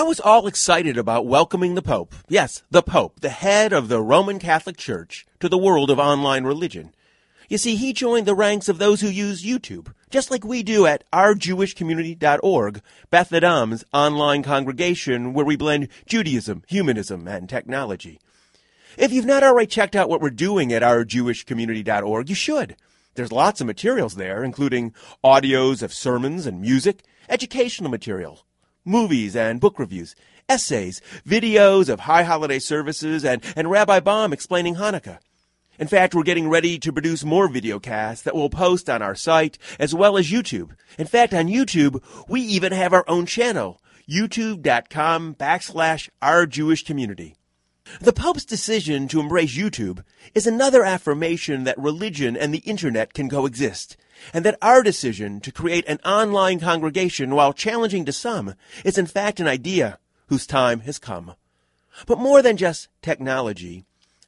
I was all excited about welcoming the Pope, yes, the Pope, the head of the Roman Catholic Church, to the world of online religion. You see, he joined the ranks of those who use YouTube, just like we do at ourjewishcommunity.org, Beth Adam's online congregation where we blend Judaism, humanism, and technology. If you've not already checked out what we're doing at ourjewishcommunity.org, you should. There's lots of materials there, including audios of sermons and music, educational material, movies and book reviews, essays, videos of high holiday services, and Rabbi Baum explaining Hanukkah. In fact, we're getting ready to produce more videocasts that we'll post on our site as well as YouTube. In fact, on YouTube, we even have our own channel, youtube.com/ourjewishcommunity. The Pope's decision to embrace YouTube is another affirmation that religion and the internet can coexist, and that our decision to create an online congregation, while challenging to some, is in fact an idea whose time has come. But more than just technology,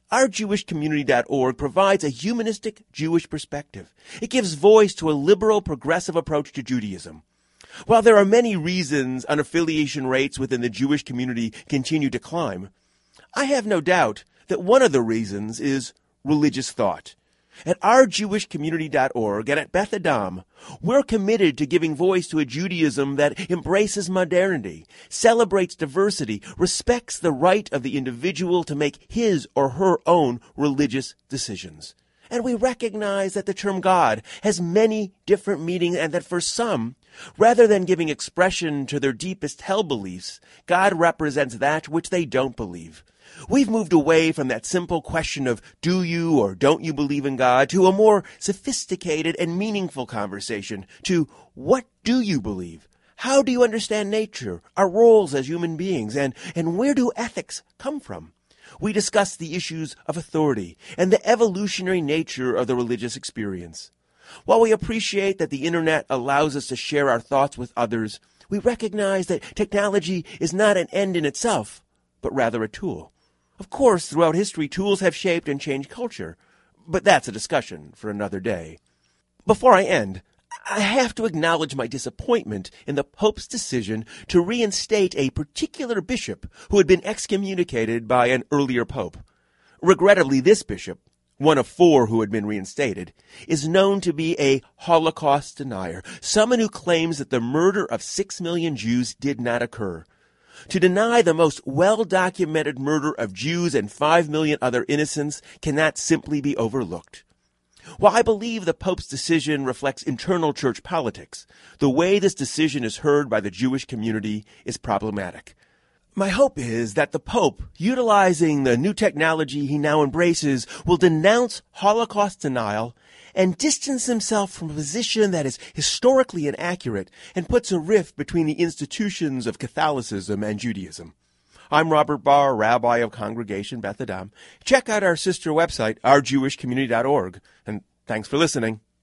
ourjewishcommunity.org provides a humanistic Jewish perspective. It gives voice to a liberal, progressive approach to Judaism. While there are many reasons unaffiliation rates within the Jewish community continue to climb, I have no doubt that one of the reasons is religious thought. At ourjewishcommunity.org and at Beth Adam, we're committed to giving voice to a Judaism that embraces modernity, celebrates diversity, respects the right of the individual to make his or her own religious decisions. And we recognize that the term God has many different meanings, and that for some, rather than giving expression to their deepest held beliefs, God represents that which they don't believe. We've moved away from that simple question of do you or don't you believe in God to a more sophisticated and meaningful conversation to what do you believe? How do you understand nature, our roles as human beings, and where do ethics come from? We discuss the issues of authority and the evolutionary nature of the religious experience. While we appreciate that the internet allows us to share our thoughts with others, we recognize that technology is not an end in itself, but rather a tool. Of course, throughout history, tools have shaped and changed culture, but that's a discussion for another day. Before I end, I have to acknowledge my disappointment in the Pope's decision to reinstate a particular bishop who had been excommunicated by an earlier pope. Regrettably, this bishop, one of 4 who had been reinstated, is known to be a Holocaust denier, someone who claims that the murder of 6 million Jews did not occur. To deny the most well-documented murder of Jews and 5 million other innocents cannot simply be overlooked. While I believe the Pope's decision reflects internal church politics, the way this decision is heard by the Jewish community is problematic. My hope is that the Pope, utilizing the new technology he now embraces, will denounce Holocaust denial and distance himself from a position that is historically inaccurate and puts a rift between the institutions of Catholicism and Judaism. I'm Robert Barr, Rabbi of Congregation Beth Adam. Check out our sister website, ourjewishcommunity.org, and thanks for listening.